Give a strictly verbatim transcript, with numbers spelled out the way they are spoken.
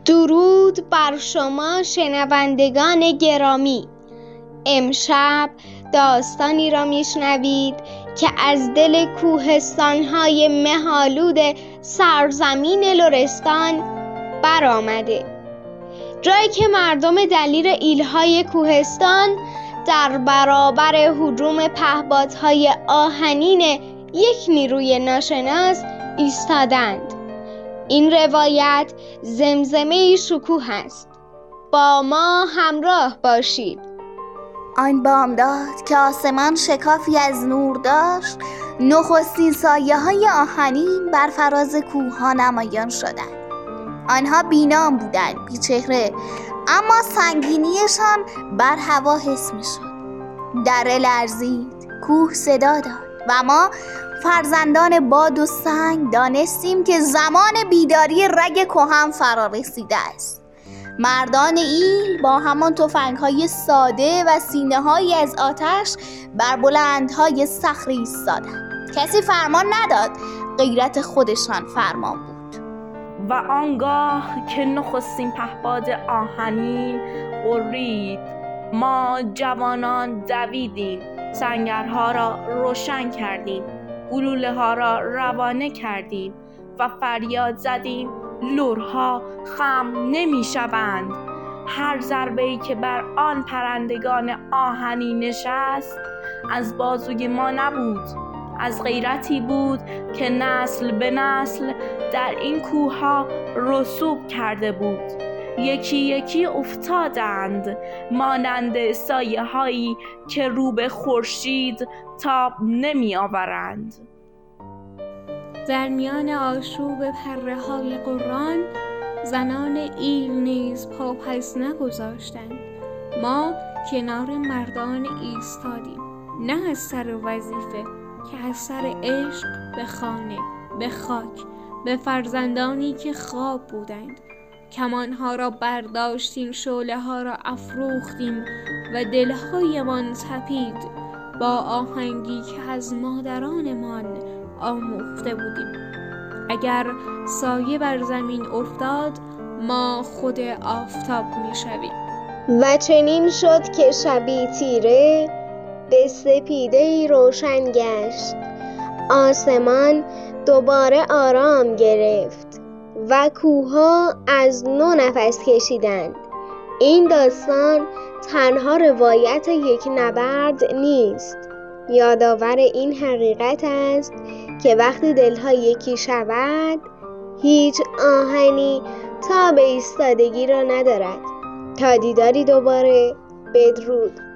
درود بر شما شنوندگان گرامی. امشب داستانی را میشنوید که از دل کوهستان‌های مه‌آلود سرزمین لرستان برآمده، جایی که مردم دلیر ایل‌های کوهستان در برابر هجوم پهپادهای آهنین یک نیروی ناشناس ایستادند. این روایت زمزمه شکوه است. با ما همراه باشید. آن بامداد که آسمان شکافی از نور داشت، نخستین سایه های آهنین بر فراز کوه‌ها نمایان شدند. آنها بینام بودند، بی چهره، اما سنگینیشان بر هوا حس می‌شد. دره لرزید، کوه صدا داد و ما فرزندان باد و سنگ دانستیم که زمان بیداری رگ کهن فرا رسیده است. مردان ایل با همان تفنگ‌های ساده و سینه‌هایی از آتش بر بلندهای صخره ایستادند. کسی فرمان نداد، غیرت خودشان فرمان بود. و آنگاه که نخستین پهپاد آهنین غرید، ما جوانان دویدیم، سنگرها را روشن کردیم، گلوله ها را روانه کردیم و فریاد زدیم لرها خم نمی شوند. هر ضربه‌ای که بر آن پرندگان آهنی نشست از بازوی ما نبود، از غیرتی بود که نسل به نسل در این کوه‌ها رسوب کرده بود. یکی یکی افتادند، مانند سایه هایی که رو به خورشید تاب نمی آورند. در میان آشوب پره های قرآن، زنان ایل نیز پا پس نگذاشتند. ما کنار مردان ایستادیم، نه از سر وظیفه که از سر عشق به خانه، به خاک، به فرزندانی که خواب بودند. کمانها را برداشتیم، شعله ها را افروختیم و دلهایمان تپید با آهنگی که از مادرانمان آموخته بودیم. اگر سایه بر زمین افتاد، ما خود آفتاب می شویم. و چنین شد که شبی تیره به سپیده‌ای روشن گشت. آسمان دوباره آرام گرفت و کوه‌ها از نو نفس کشیدند. این داستان تنها روایت یک نبرد نیست، یادآور این حقیقت است که وقتی دلها یکی شود، هیچ آهنی تاب ایستادگی را ندارد. تا دیداری دوباره، بدرود.